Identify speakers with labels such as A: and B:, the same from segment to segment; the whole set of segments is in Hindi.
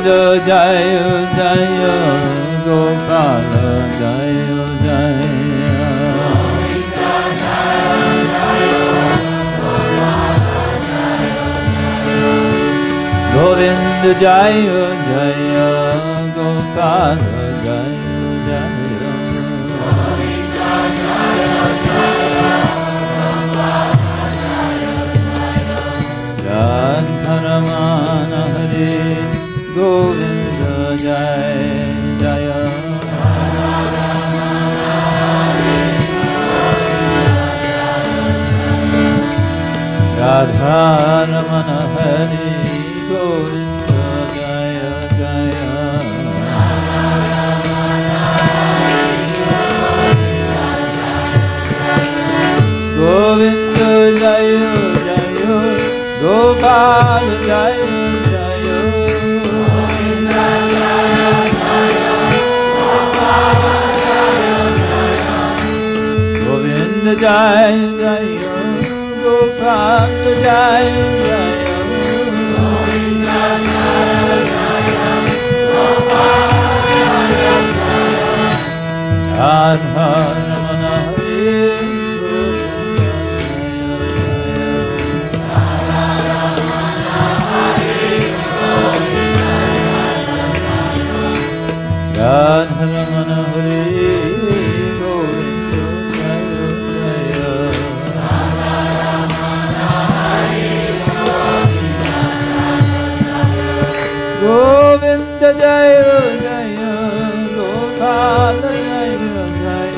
A: जय जय गोपाल जय जय गोविंद जय जय गोपाल जय जय रमन हरे गोविंद जय जय राधा रमन हरे गोविंद जय जय गोविंद जय जय गोपाल जय जय गोविंद जय जय गोपाल जय जय राधा रमन हरे राधा रमन हरे गोविंद जय जय गोविंद जय जय गोपाल जय जय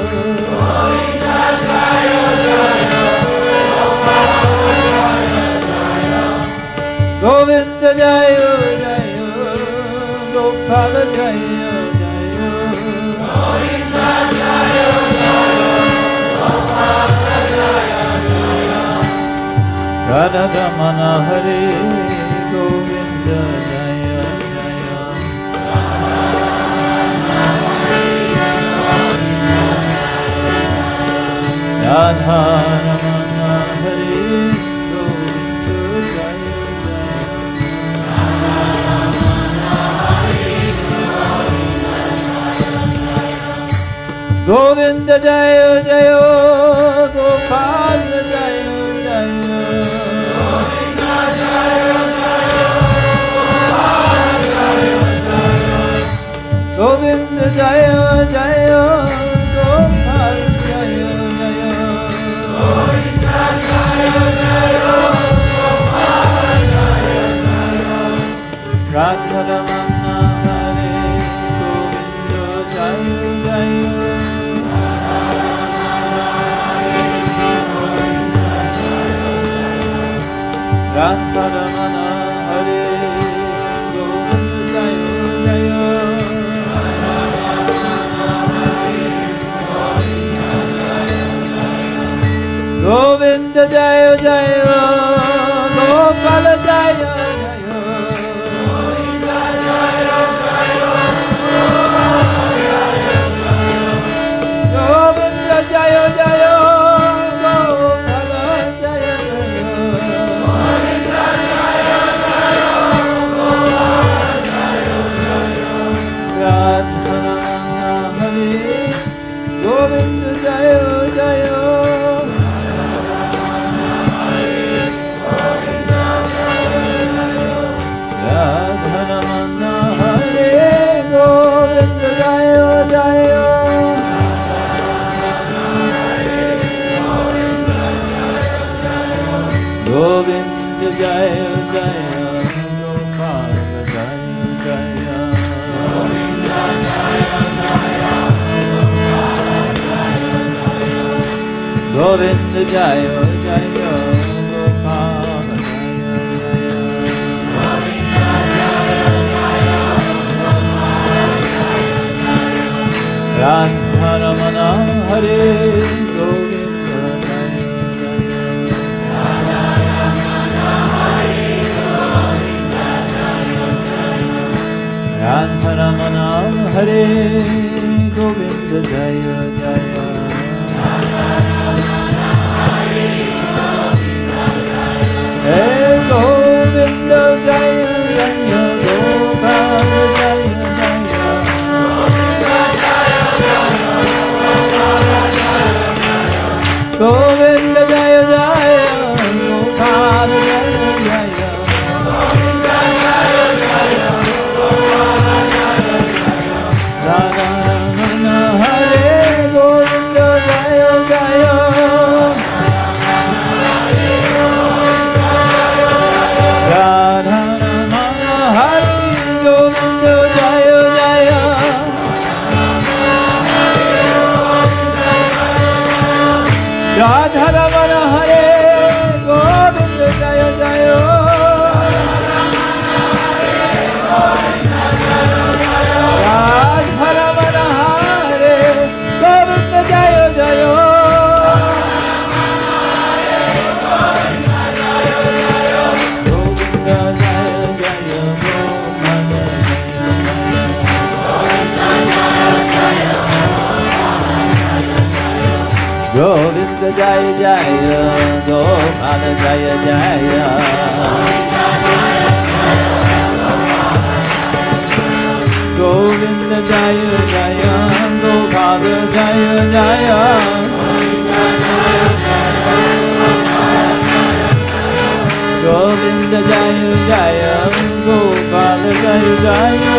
A: गोविंद जय जय गोपाल जय Radha Ramana Hare Govinda Jaya Jaya Radha Ramana Hare Govinda Jaya Jaya Govinda Jaya Jaya Gopal Jaya Govind जय जय गोपाल जय जय गोविंद जय जय गोपाल जय जय राधा रमन हरे गोविंद जय जय राधा रमन हरे गोविंद जय जय गोविंद जय जय गोपाल जय जय गोविंद जय जय गोविंद जय जय गोपाल जय जय गोविंद जय जय गोपाल जय जय राधा रमन हरे गोविंद जय जय गोविंद जय जय गोपाल जय जय गोविंद जय जय गोविंद जय जय गोपाल जय जय राधा रमन हरे गोविंद जय राधा रमन हरे गोविंद जय जय हे गोविंद जय जय Gopal Govinda Jaya Jaya Gopala Jaya Jaya Govinda Jaya Jaya Gopala Jaya Jaya Radha Ramana Hare Govinda Jaya Jaya Radha Ramana Hare Govinda Jaya Jaya Radha Ramana Hare Govinda Jaya Jaya Radha Ramana Hare Govinda Jaya Jaya Govinda Jaya Jaya Govinda Jaya Jaya Gopala Jaya Jaya Govinda Jaya Jaya Gopala Jaya Jaya Govinda Jaya Jaya Gopala Jaya Jaya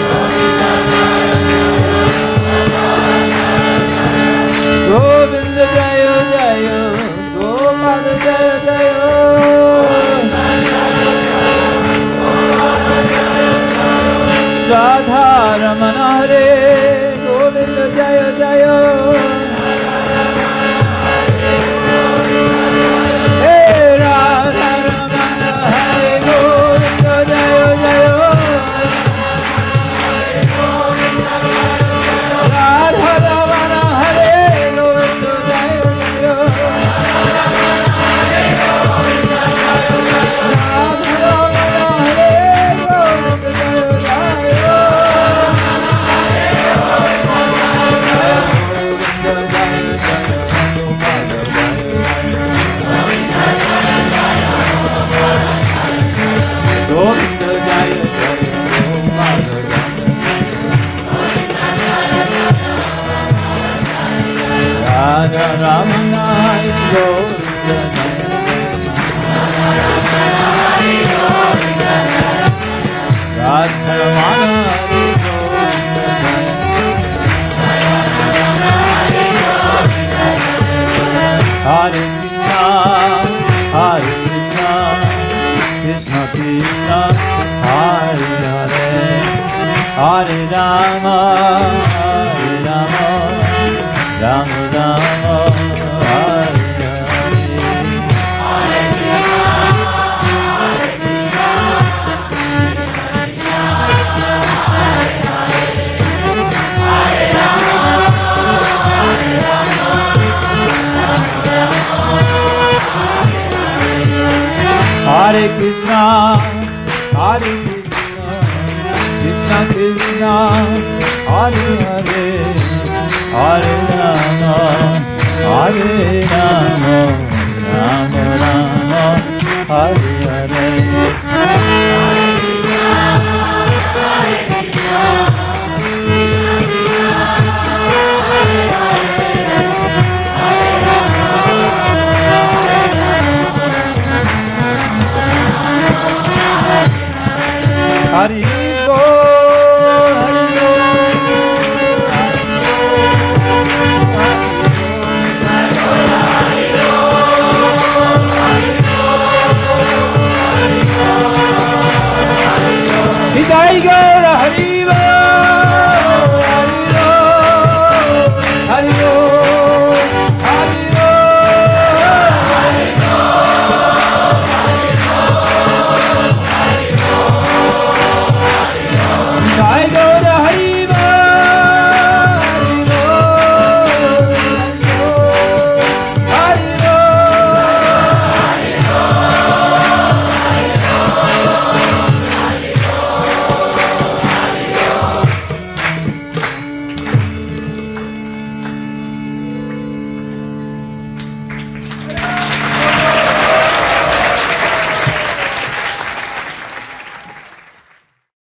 A: Govinda Jaya Jaya Gopala Jaya Jaya Radha Ramana Hare Govinda Jaya Jaya Hey Radha Ramana Hare Govinda Jaya Jaya Radha Ramana Hare Govinda Jaya Jaya Radha Ramana Hare Govinda Jaya Jaya Govinda Jaya Jaya Radha Ramana Hare Govinda Radha Ramana Hare Hare Krishna, Hare Krishna, Krishna Krishna, Hare Hare, Hare Rama, Hare Rama, Rama Rama, Hare Hare Krishna, Hare Krishna, Krishna Krishna, Hare Hare, Hare Rama, Hare Rama, Rama Rama, Hare Hare.